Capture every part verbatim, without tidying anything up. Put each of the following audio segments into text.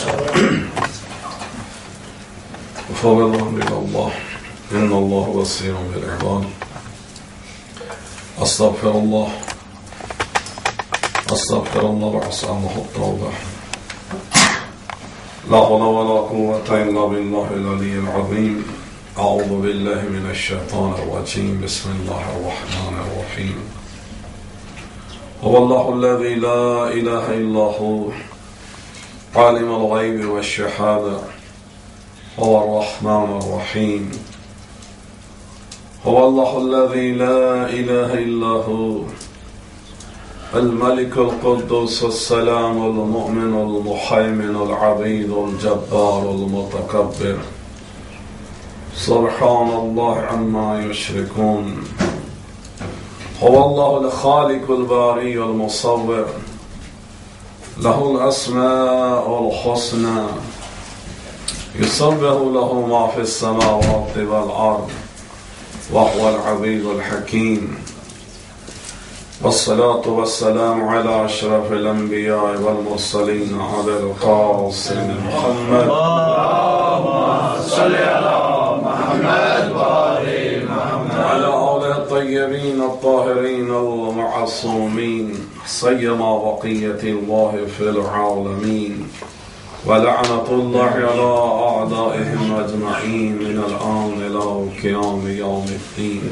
وفوضهم إلى الله إن الله بصير بالعباد. أستغفر الله أستغفر الله وأسأله التوبة. لا حول ولا قوة إلا بالله العلي العظيم. أعوذ بالله من الشيطان الرجيم. بسم الله الرحمن الرحيم. هو الله الذي لا إله إلا هو عالم الغيب والشهادة هو الرحمن الرحيم. هو الله الذي لا إله إلا هو الملك القدوس السلام المؤمن المهيمن العزيز الجبار المتكبر سبحان الله عما يشركون. هو الله الخالق الباري المصور له الأسماء الحسنى يسبح له ما في السماوات والأرض وهو العزيز الحكيم. والصلاة والسلام على أشرف الأنبياء والمرسلين على القاسم محمد. اللهم صل على محمد وآل محمد وعلى آله الطيبين الطاهرين المعصومين سيما بقية الله في العالمين. ولعنة الله على أعدائهم أجمعين من الآن إلى قيام يوم الدين.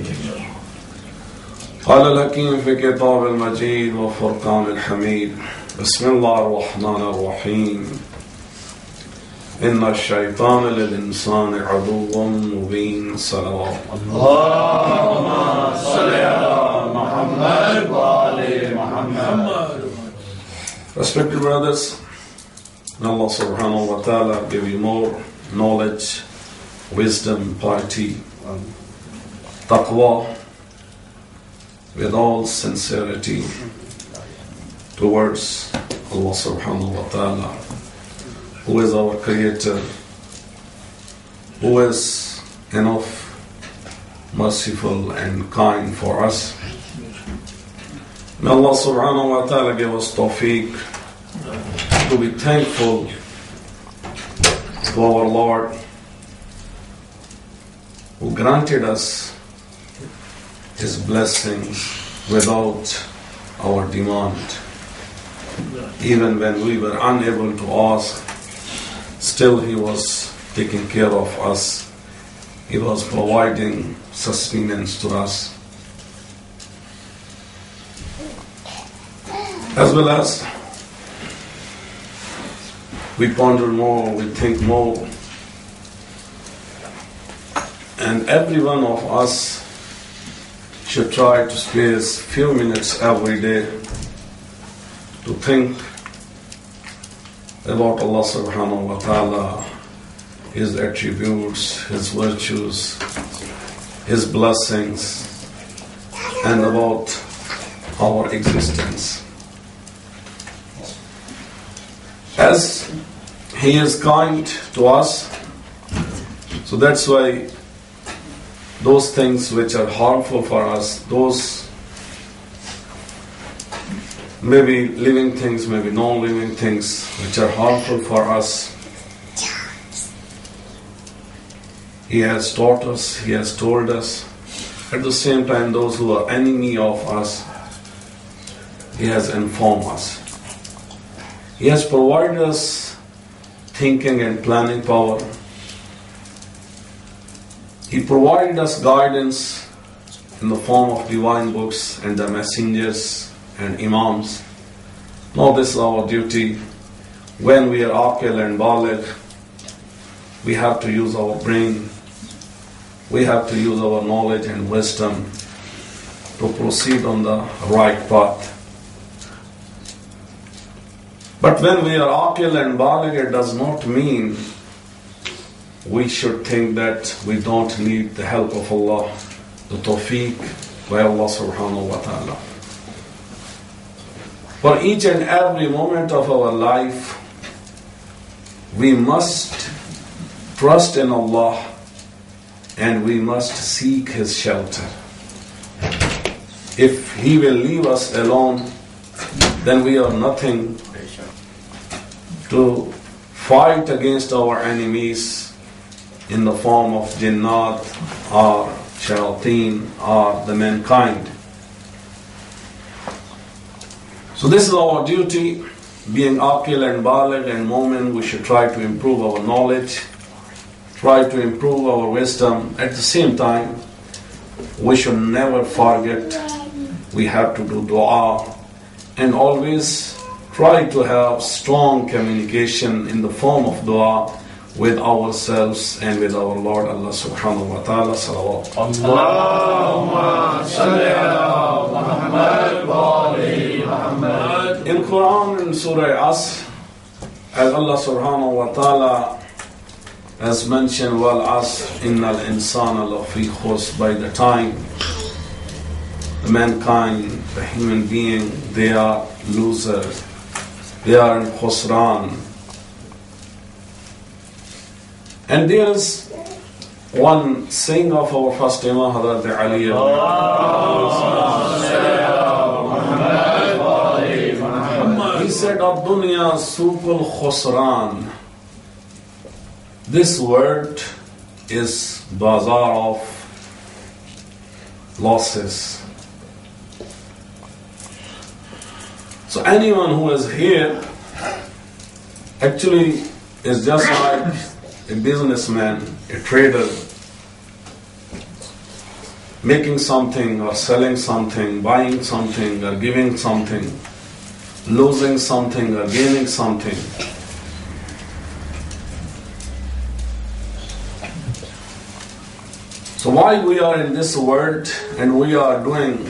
قال الحكيم في كتاب المجيد وفرقان الحميد. بسم الله الرحمن الرحيم. إن الشيطان للإنسان عدو مبين. صلوات اللهم صل على محمد وآل محمد. Respected brothers, may Allah subhanahu wa ta'ala give you more knowledge, wisdom, piety, taqwa, with all sincerity towards Allah subhanahu wa ta'ala, who is our creator, who is enough merciful and kind for us. May Allah subhanahu wa ta'ala give us tawfiq to be thankful to our Lord who granted us His blessings without our demand. Even when we were unable to ask, still He was taking care of us. He was providing sustenance to us. As well as we ponder more, we think more, and every one of us should try to spare few minutes every day to think about Allah subhanahu wa ta'ala, His attributes, His virtues, His blessings, and about our existence. As He is kind to us, so that's why those things which are harmful for us, those maybe living things, maybe non-living things which are harmful for us, He has taught us, He has told us. At the same time, those who are enemy of us, He has informed us. He has provided us thinking and planning power. He provided us guidance in the form of divine books and the messengers and imams. Now this is our duty. When we are aqil and baligh, we have to use our brain. We have to use our knowledge and wisdom to proceed on the right path. But when we are aqil and baligh, it does not mean we should think that we don't need the help of Allah, the tawfiq by Allah subhanahu wa ta'ala. For each and every moment of our life, we must trust in Allah and we must seek His shelter. If He will leave us alone, then we are nothing to fight against our enemies in the form of jinnat or shayateen or the mankind. So this is our duty. Being aqil and baligh and mu'min, we should try to improve our knowledge, try to improve our wisdom. At the same time, we should never forget we have to do dua and always try to have strong communication in the form of dua with ourselves and with our Lord Allah subhanahu wa ta'ala. Salawat. Allahumma salli ala Muhammad wa ali Muhammad. In Quran, in Surah Asr, as Allah subhanahu wa ta'ala has mentioned, wal asr innal insana lafi khusr, by the time the mankind, the human being, they are losers, they are in khusran. And there is one saying of our first Imam, Hazrat Ali. He said, Ad-dunya suqul khusran. This word is bazaar of losses. So anyone who is here actually is just like a businessman, a trader, making something or selling something, buying something or giving something, losing something or gaining something. So while we are in this world and we are doing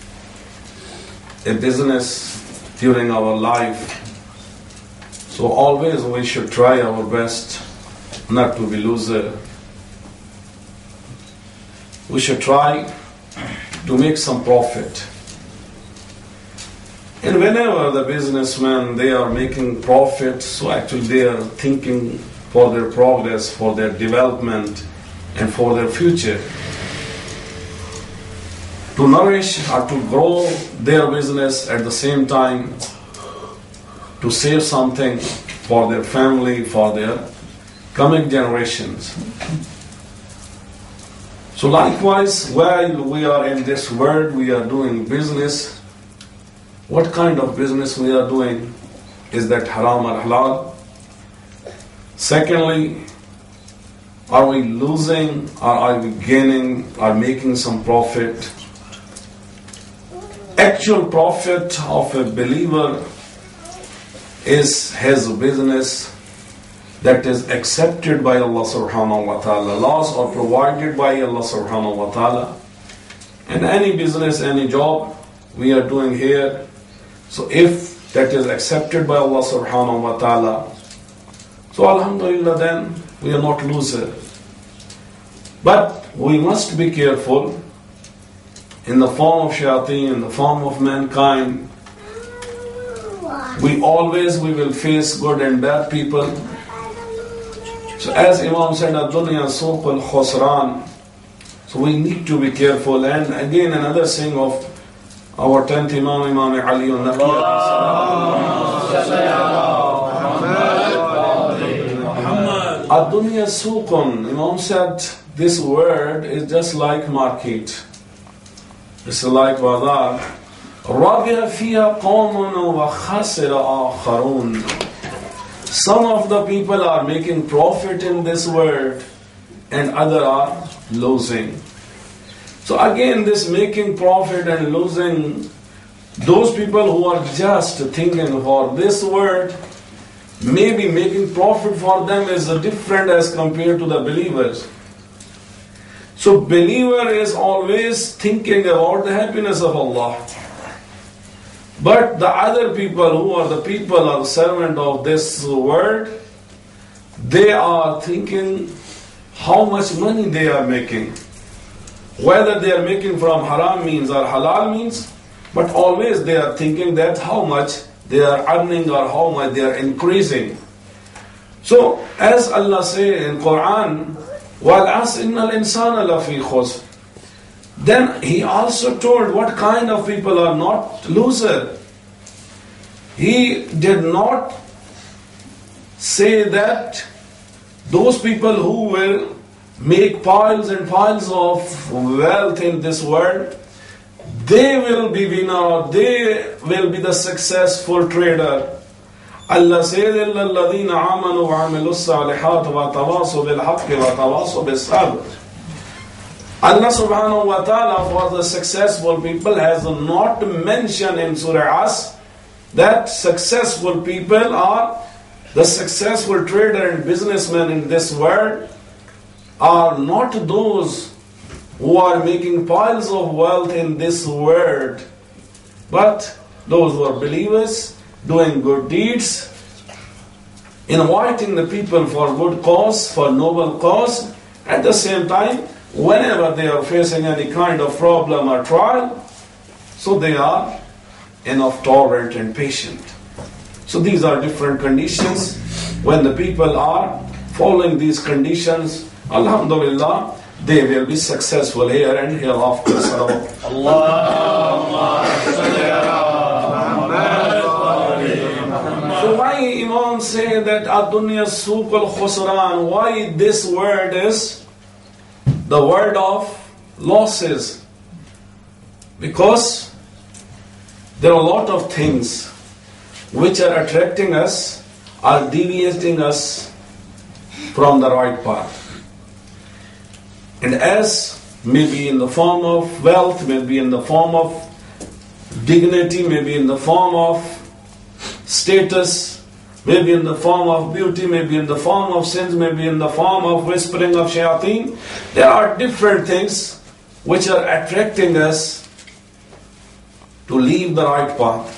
a business during our life, so always we should try our best not to be loser. We should try to make some profit. And whenever the businessmen, they are making profit, so actually they are thinking for their progress, for their development, and for their future. To nourish or to grow their business at the same time, to save something for their family, for their coming generations. So likewise, while we are in this world, we are doing business. What kind of business we are doing? Is that haram or halal? Secondly, are we losing or are we gaining or making some profit? Actual profit of a believer is his business that is accepted by Allah subhanahu wa ta'ala. Laws are provided by Allah subhanahu wa ta'ala. And any business, any job we are doing here, so if that is accepted by Allah subhanahu wa ta'ala, so alhamdulillah, then we are not loser. But we must be careful in the form of shayateen, in the form of mankind. We always, we will face good and bad people. So as Imam said, Ad-dunya suqul khusran. So we need to be careful. And again, another saying of our tenth Imam, Imam Ali al-Naqi. Ad-dunya suqun. Imam said, this word is just like market. It's like bazaar. رَبِيَ فِيهَا قَوْمٌ وَخَسِرَ آخَرُونَ. Some of the people are making profit in this world and others are losing. So again, this making profit and losing, those people who are just thinking for this world, maybe making profit for them is different as compared to the believers. So believer is always thinking about the happiness of Allah. But the other people who are the people or servant of this world, they are thinking how much money they are making. Whether they are making from haram means or halal means, but always they are thinking that how much they are earning or how much they are increasing. So as Allah says in Quran, وَالْعَصْرِ إِنَّ الْإِنسَانَ لَفِي خُسْرٍ. Then he also told what kind of people are not loser. He did not say that those people who will make piles and piles of wealth in this world, they will be winner, they will be the successful trader. Allah said, إِلَّا الَّذِينَ آمَنُوا وَعَمِلُوا الصَّالِحَاتِ وَتَوَاصَوْا بِالْحَقِّ وَتَوَاصَوْا بِالصَّبْرِ. Allah subhanahu wa ta'ala for the successful people has not mentioned in Surah As that successful people are the successful trader and businessmen in this world are not those who are making piles of wealth in this world, but those who are believers, doing good deeds, inviting the people for good cause, for noble cause. At the same time, whenever they are facing any kind of problem or trial, so they are enough tolerant and patient. So these are different conditions. When the people are following these conditions, alhamdulillah, they will be successful here and hereafter. So why Imam say that ad-dunya suq al-khusran? Why this word is the word of losses? Because there are a lot of things which are attracting us, are deviating us from the right path. And as maybe in the form of wealth, maybe in the form of dignity, maybe in the form of status, maybe in the form of beauty, maybe in the form of sins, maybe in the form of whispering of shayateen, there are different things which are attracting us to leave the right path.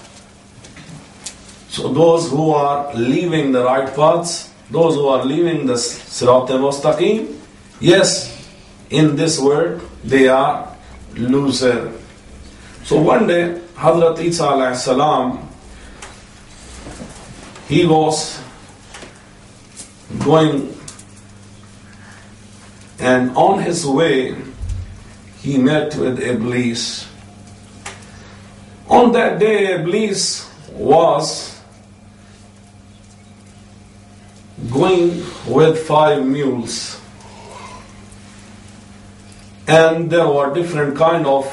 So those who are leaving the right paths, those who are leaving the Sirat al-Mustaqim, yes, in this world they are loser. So one day, Hazrat Isa alayhi salam, he was going, and on his way he met with Iblis. On that day, Iblis was going with five mules, and there were different kind of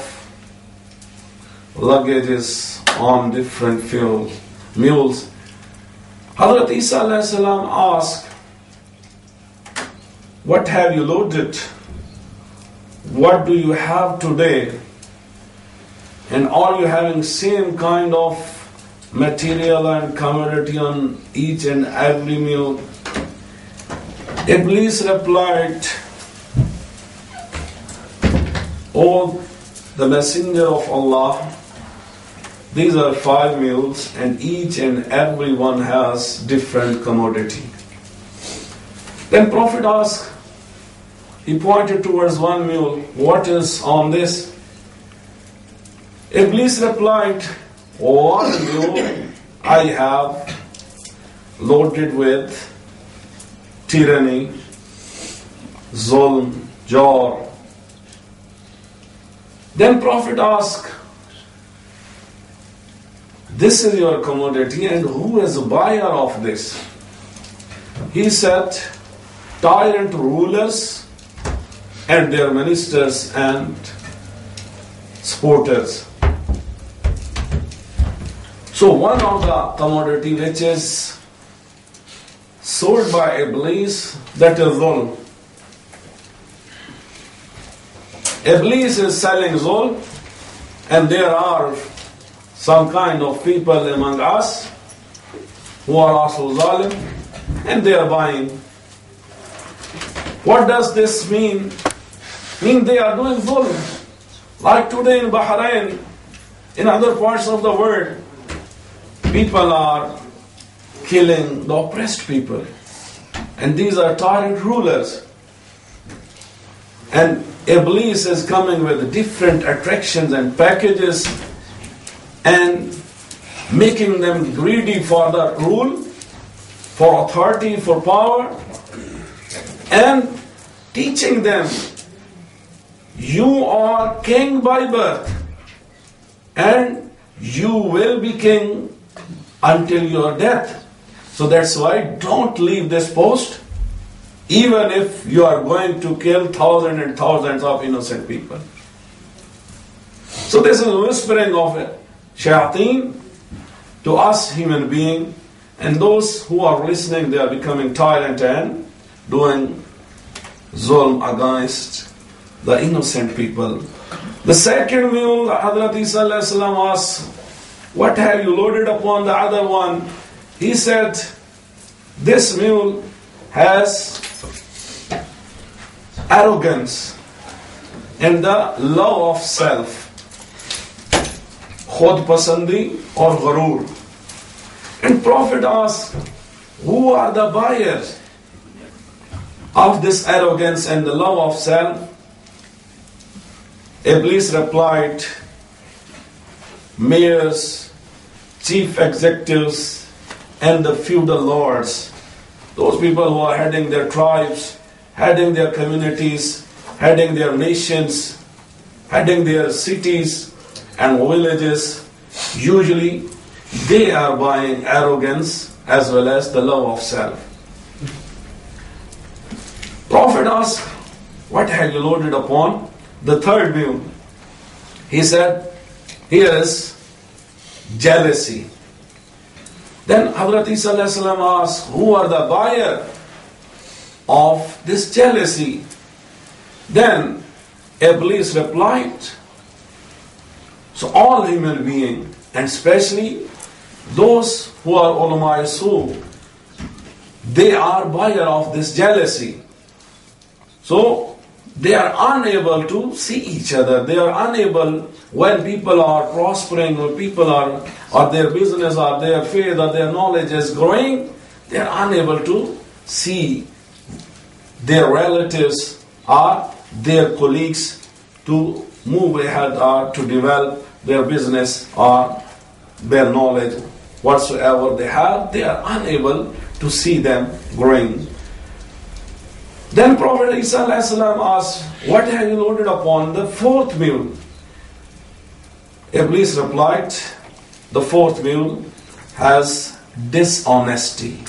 luggages on different fuel, mules. Hazrat Isa alayhi salam asked, what have you loaded? What do you have today? And are you having same kind of material and commodity on each and every mule? Iblis replied, O the Messenger of Allah, these are five mules and each and every one has different commodity. Then Prophet asked, he pointed towards one mule, what is on this? Iblis replied, one mule I have loaded with tyranny, zulm, jawr. Then Prophet asked, this is your commodity and who is the buyer of this? He said, tyrant rulers and their ministers and supporters. So one of the commodity which is sold by Iblis, that is zulm. Iblis is selling zulm, and there are some kind of people among us who are also zalim, and they are buying. What does this mean? Mean they are doing zulm. Like today in Bahrain, in other parts of the world, people are killing the oppressed people. And these are tyrant rulers. And Iblis is coming with different attractions and packages and making them greedy for the rule, for authority, for power, and teaching them, you are king by birth and you will be king until your death. So that's why don't leave this post, even if you are going to kill thousands and thousands of innocent people. So this is whispering of shayateen to us human beings, and those who are listening, they are becoming tyrant and doing zulm against the innocent people. The second mule, Hazrat Isa alayhi salam asked, what have you loaded upon the other one? He said, this mule has arrogance and the love of self, khud pasandi or gharur. And Prophet asked, who are the buyers of this arrogance and the love of self? Iblis replied, mayors, chief executives, and the feudal lords. Those people who are heading their tribes, heading their communities, heading their nations, heading their cities and villages. Usually they are buying arrogance as well as the love of self. Prophet asked, what have you loaded upon the third mule? He said, here is jealousy. Then Hazrat Isa alayhi salam asked, who are the buyer of this jealousy? Then Iblis replied, so all human beings, and especially those who are ulama su, they are buyer of this jealousy. So they are unable to see each other. They are unable, when people are prospering, when people are, or their business, or their faith, or their knowledge is growing, they are unable to see their relatives or their colleagues to move ahead or to develop their business or their knowledge whatsoever they have. They are unable to see them growing. Then Prophet Isa alayhi salam asked, what have you loaded upon the fourth mule? Iblis replied, the fourth mule has dishonesty.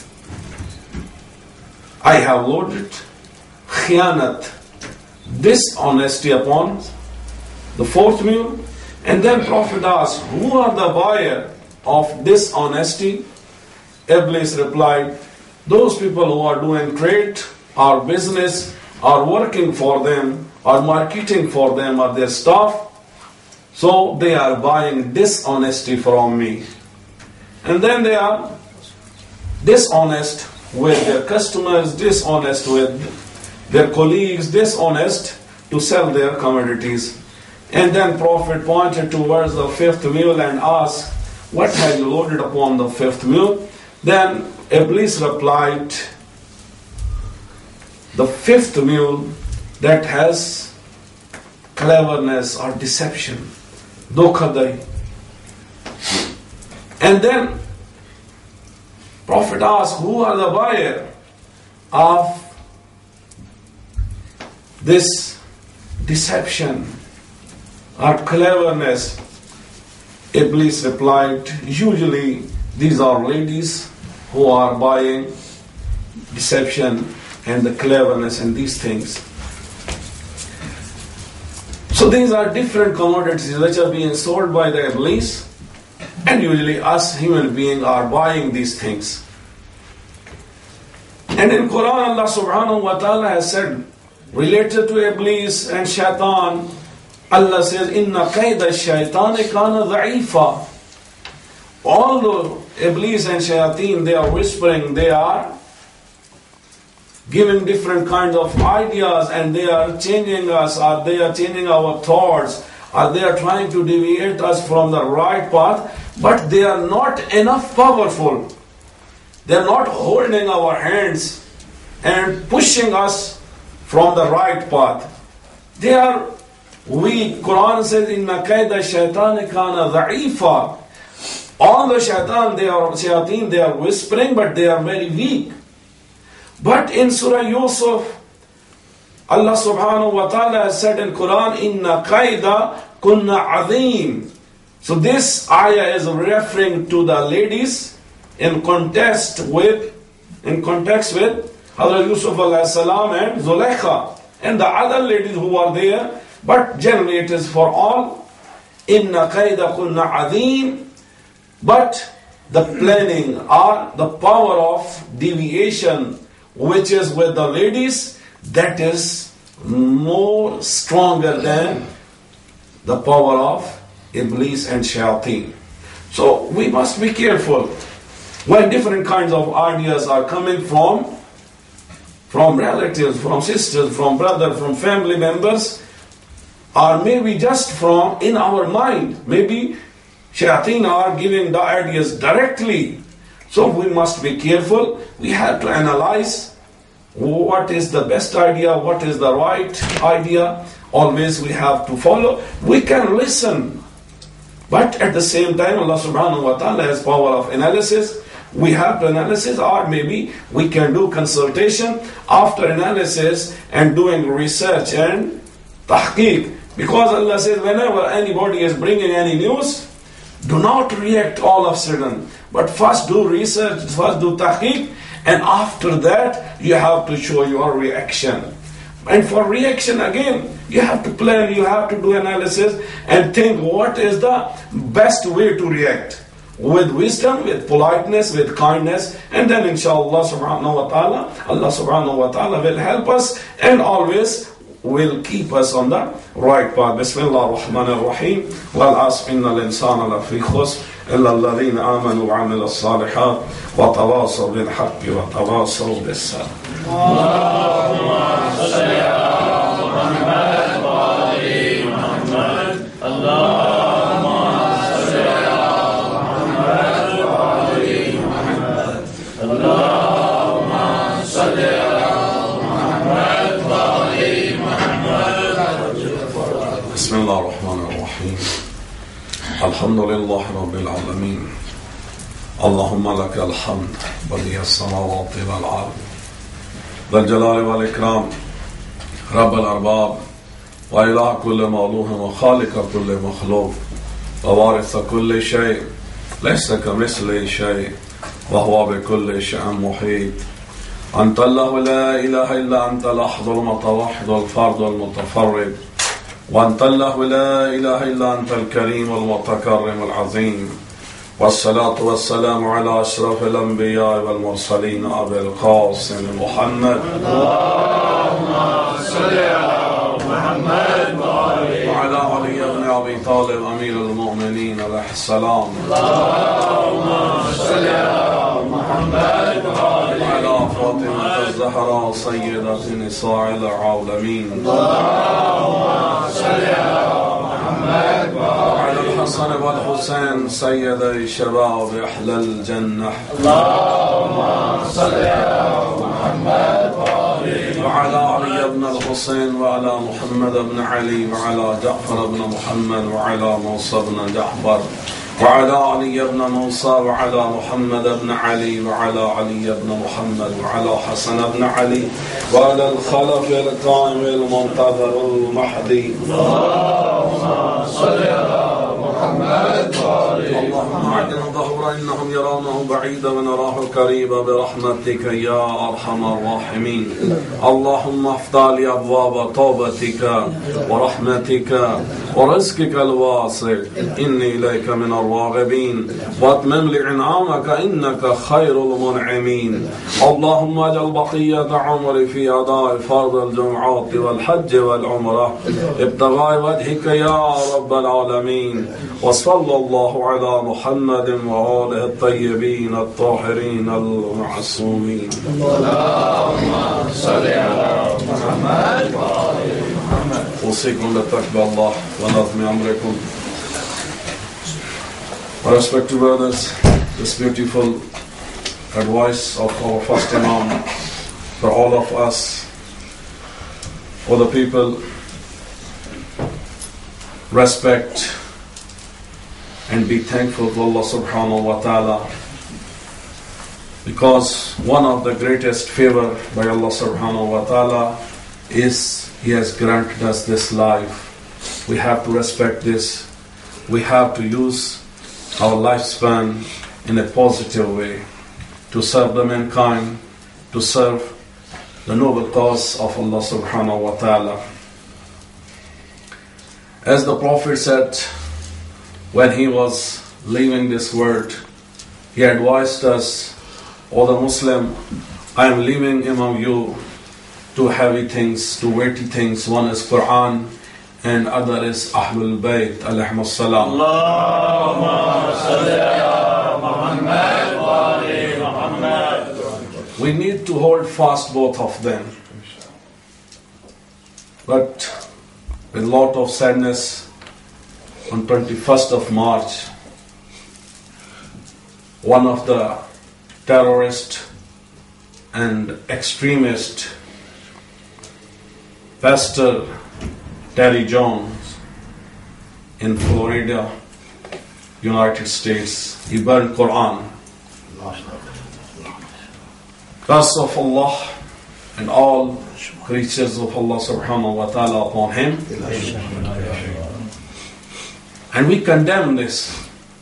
I have loaded khiyanat, dishonesty upon the fourth mule. And then Prophet asked, who are the buyer of dishonesty? Iblis replied, those people who are doing trade or business, or working for them, or marketing for them, or their staff. So they are buying dishonesty from me. And then they are dishonest with their customers, dishonest with their colleagues, dishonest to sell their commodities. And then Prophet pointed towards the fifth mule and asked, what have you loaded upon the fifth mule? Then Iblis replied, the fifth mule that has cleverness or deception, dokhadai. And then Prophet asked, who are the buyer of this deception or cleverness? Iblis replied, usually these are ladies who are buying deception and the cleverness and these things. So these are different commodities which are being sold by the Iblis, and usually us human beings are buying these things. And in Quran, Allah subhanahu wa ta'ala has said, related to Iblis and Shaitan, Allah says, Inna qayda shaitani kana dha'ifa. Although Iblis and Shayateen, they are whispering, they are giving different kinds of ideas, and they are changing us, or they are changing our thoughts, or they are trying to deviate us from the right path, but they are not enough powerful. They are not holding our hands and pushing us from the right path. They are weak. Quran says, Inna kayda shaitani kana dha'ifa. All the shaitan, they are shayateen, they are whispering, but they are very weak. But in Surah Yusuf, Allah subhanahu wa ta'ala has said in Quran, Inna qaida kunna azim. So this ayah is referring to the ladies in contest with, in context with Hazrat Yusuf alayhi salam and Zulaikha and the other ladies who were there, but generally it is for all. Inna kaydakunna azim. But the planning or the power of deviation which is with the ladies, that is more stronger than the power of Iblis and Shayateen. So we must be careful when different kinds of ideas are coming from from relatives, from sisters, from brothers, from family members, or maybe just from in our mind. Maybe Shayateen are giving the ideas directly. So we must be careful. We have to analyze what is the best idea, what is the right idea. Always we have to follow. We can listen, but at the same time Allah subhanahu wa ta'ala has power of analysis. We have to analysis, or maybe we can do consultation after analysis and doing research and tahqiq. Because Allah says whenever anybody is bringing any news, do not react all of a sudden, but first do research, first do tahqiq, and after that you have to show your reaction. And for reaction again, you have to plan, you have to do analysis and think what is the best way to react. With wisdom, with politeness, with kindness, and then inshallah subhanahu wa ta'ala, Allah subhanahu wa ta'ala will help us and always will keep us on the right path. Bismillah ar-Rahman ar-Rahim. Wal asr inna al-insana lafi khusr illa alladhina amanu wa 'amilu as-salihat wa tawasaw bil haqqi wa tawasaw bis sabr. Allahumma salli ala Muhammad wa ali Muhammad. Allahumma salli ala Muhammad wa ali Muhammad. Allahumma salli ala Muhammad wa ali Muhammad. Bismillah ar-Rahman ar-Rahim. Alhamdulillah Rabbil Alameen. Allahumma laka al-hamd badiya as-samawati wal-ard dhal jalali wal-ikram Rabb al-arbab wa ilah kulli ma'luhin wa khaliqa kulli makhluq wa waritha kulli shay laysa kamithlihi shay wa huwa bi kulli shay'in muhit. Anta Allahu la ilaha illa anta al-ahad al-mutawahhid al-fard al-mutafarrid. وأنت الله لا إله إلا أنت الكريم والمتكرم العظيم. والصلاة والسلام على أشرف الأنبياء والمرسلين أبي القاسم محمد. اللهم صل على محمد وعلى علي بن أبي طالب أمير المؤمنين عليه السلام. اللهم صل على محمد وعلى فاطمة الزهراء سيدة نساء العالمين. اللهم صل على محمد وعلى الحسن والحسين سيدي شباب أهل الجنة. اللهم صل على محمد وعلى علي بن الحسين وعلى محمد بن علي وعلى جعفر بن محمد وعلى موسى بن جعفر وعلى علي بن موسى وعلى محمد بن علي وعلى علي بن محمد وعلى حسن بن علي وعلى الخلف القائم المنتظر المهدي. اللهم صل على محمد اللهم اعدنا ظهور انهم يرونه بعيدا ونراه قريبا برحمتك يا ارحم الراحمين. اللهم افتح لي ابواب توبتك ورحمتك ورزقك الواسع اني اليك من الراغبين واتمم لي انعامك انك خير المنعمين. اللهم اجعل بقيه عمري في اداء فرض الجمعات والحج والعمره ابتغاء وجهك يا رب العالمين. وصلى الله على محمد وآله الطيبين الطاهرين المعصومين. اللهم صل على محمد وآل محمد. أوصيكم بتقوى الله ونظم أمركم. Respected brothers, this beautiful advice of our first Imam for all of us, for the people, respect and be thankful to Allah subhanahu wa ta'ala, because one of the greatest favor by Allah subhanahu wa ta'ala is He has granted us this life. We have to respect this. We have to use our lifespan in a positive way, to serve the mankind, to serve the noble cause of Allah subhanahu wa ta'ala. As the Prophet said when he was leaving this world, he advised us, O the Muslim, I am leaving among you two heavy things, two weighty things. One is Quran and other is Ahlul Bayt alayhimus salam. Allahumma salli ala Muhammad wa ali Muhammad. We need to hold fast both of them. But with a lot of sadness, on twenty-first of March, one of the terrorists and extremist, Pastor Terry Jones in Florida, United States, he burned Quran. Curse of Allah and all creatures of Allah subhanahu wa ta'ala upon him. And we condemn this.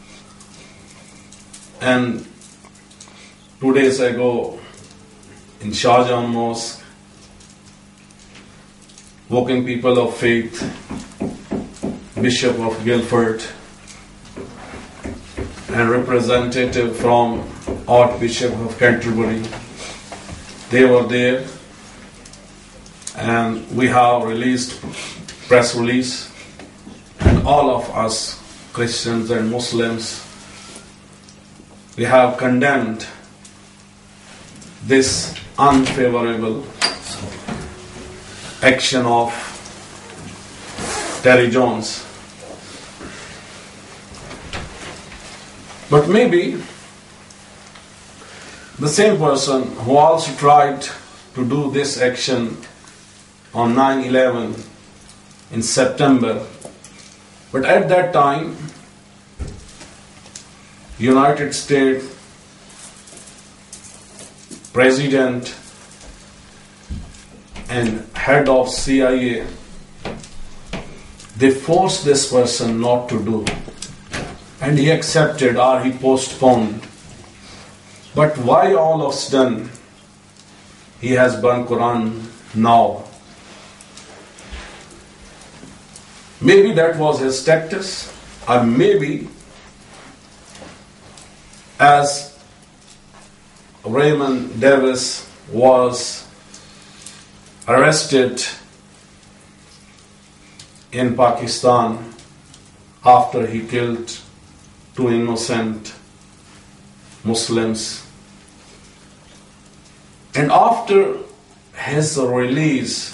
And two days ago in Shah Jahan Mosque, Woking People of Faith, Bishop of Guildford, and representative from Archbishop of Canterbury, they were there, and we have released press release, and all of us, Christians and Muslims, we have condemned this unfavorable action of Terry Jones. But maybe the same person who also tried to do this action on nine eleven in September, but at that time, United States President and head of C I A, they forced this person not to do, and he accepted or he postponed. But why all of a sudden he has burned Quran now? Maybe that was his tactics, or maybe as Raymond Davis was arrested in Pakistan after he killed two innocent Muslims. And after his release,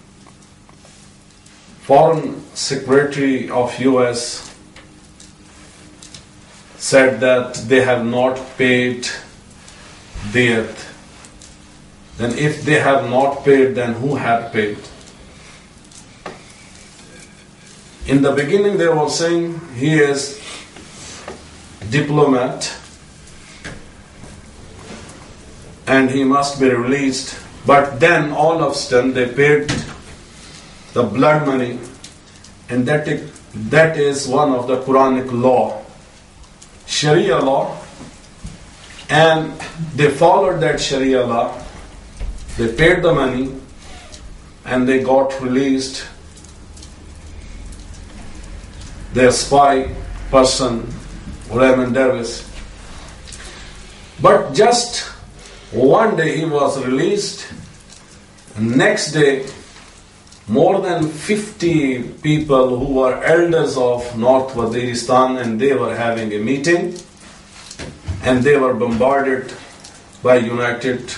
Foreign Secretary of U S said that they have not paid debt. Then if they have not paid, then who had paid? In the beginning they were saying he is diplomat and he must be released. But then all of a sudden they paid the blood money, and that is, that is one of the Quranic law, Sharia law, and they followed that Sharia law. They paid the money and they got released. Their spy person, Raymond Davis. But just one day he was released. Next day, more than fifty people who were elders of North Waziristan, and they were having a meeting, and they were bombarded by United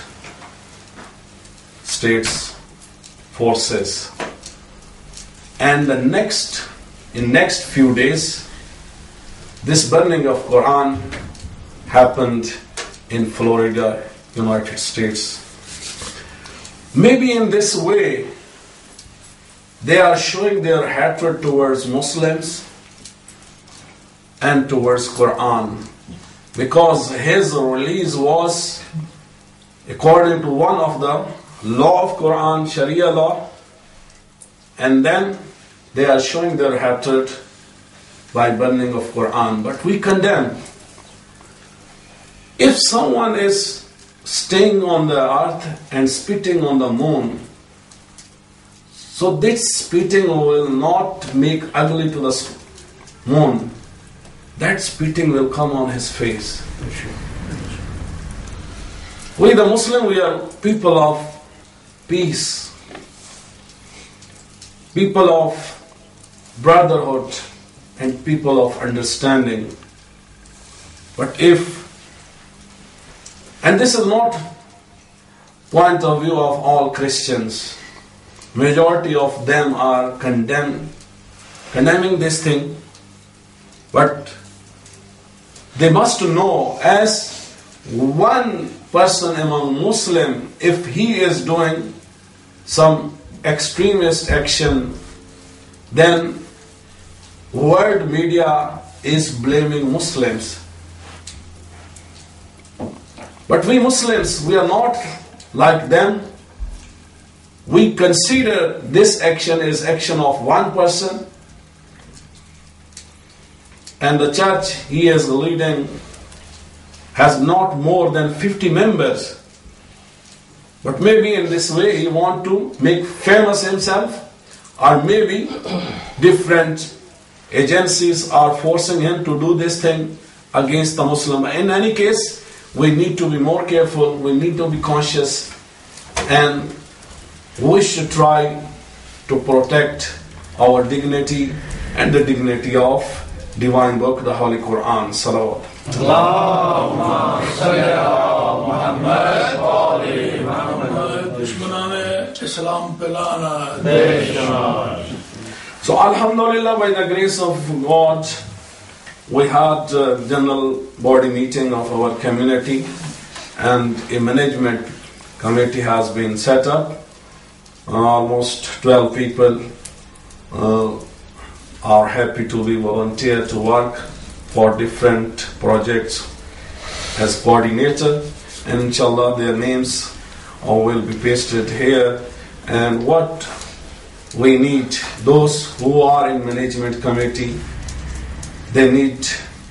States forces. And the next, in next few days, this burning of Quran happened in Florida, United States. Maybe in this way, they are showing their hatred towards Muslims and towards Quran, because his release was according to one of the law of Quran, Sharia law, and then they are showing their hatred by burning of Quran. But we condemn. If someone is staying on the earth and spitting on the moon, so this spitting will not make ugly to the moon. That spitting will come on his face. We the Muslim, we are people of peace, people of brotherhood, and people of understanding. But if, and this is not point of view of all Christians, majority of them are condemn, condemning this thing, but they must know, as one person among Muslim, if he is doing some extremist action, then world media is blaming Muslims. But we Muslims, we are not like them. We consider this action is action of one person, and the church he is leading has not more than fifty members. But maybe in this way he want to make famous himself, or maybe different agencies are forcing him to do this thing against the Muslim. In any case, we need to be more careful, we need to be conscious, and we should try to protect our dignity and the dignity of Divine Book, the Holy Quran. Salawat. Allahumma salli ala Muhammad wa ali Muhammad. Dushmanane Islam pelana deshman. So Alhamdulillah, by the grace of God, we had a general body meeting of our community, and a management committee has been set up. Uh, almost twelve people uh, are happy to be volunteer to work for different projects as coordinator, and inshallah their names uh, will be pasted here. And what we need, those who are in management committee, they need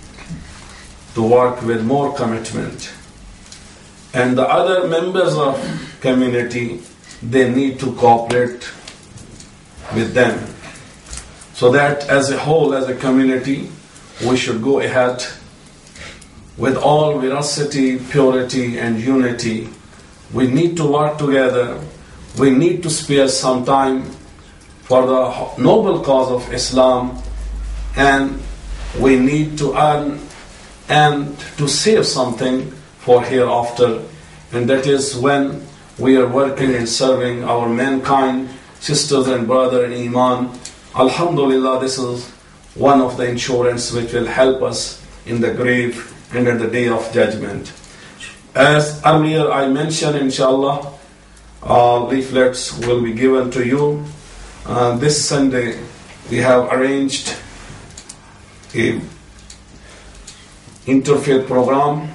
to work with more commitment, and the other members of community, they need to cooperate with them, so that as a whole, as a community, we should go ahead with all veracity, purity, and unity. We need to work together. We need to spare some time for the noble cause of Islam, and we need to earn and to save something for hereafter, and that is when we are working and serving our mankind, sisters and brothers in Iman. Alhamdulillah, this is one of the insurance which will help us in the grave and at the day of judgment. As earlier I mentioned, inshallah, uh, leaflets will be given to you. Uh, this Sunday we have arranged a interfaith program,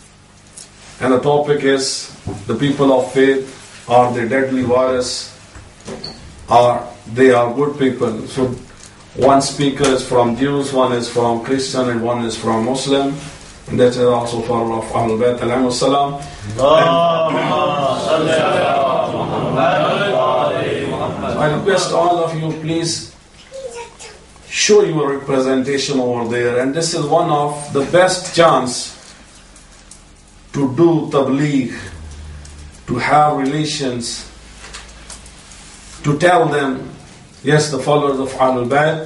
and the topic is the people of faith, are they deadly virus, or they are good people. So one speaker is from Jews, one is from Christian, and one is from Muslim, and that is also for Ahlul Bayt alayhi salam. I request all of you, please show your representation over there, and this is one of the best chance to do tabligh, to have relations, to tell them, yes, the followers of Ahlul Bayt,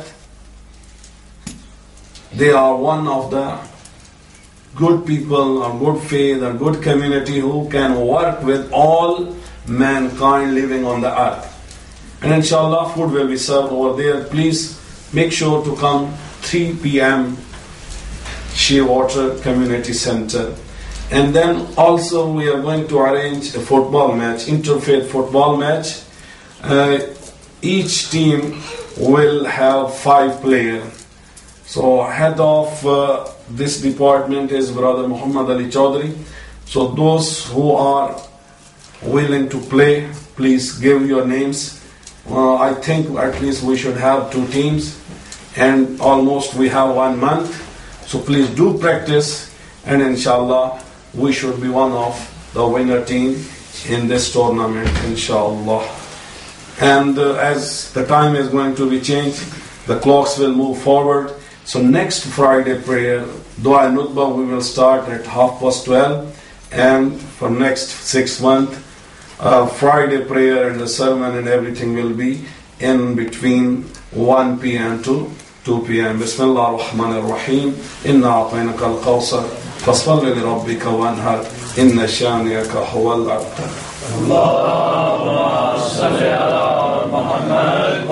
they are one of the good people, or good faith, or good community who can work with all mankind living on the earth. And inshallah, food will be served over there. Please make sure to come three p.m. Shewater Community Center. And then also we are going to arrange a football match, interfaith football match. Uh, each team will have five players. So head of uh, this department is Brother Muhammad Ali Chaudhry. So those who are willing to play, please give your names. Uh, I think at least we should have two teams, and almost we have one month. So please do practice, and inshallah we should be one of the winner team in this tournament, inshallah. And uh, as the time is going to be changed, the clocks will move forward. So next Friday prayer, Dua Nutbah, we will start at half past twelve. And for next six months, uh, Friday prayer and the sermon and everything will be in between one p.m. to two p.m. Bismillah ar-Rahman ar-Rahim. Inna a'tainaka al-Kawsar. Fassalli li rabbika wanhar. Inna shaniyaka huwal abtar. Allahumma salli ala Muhammad.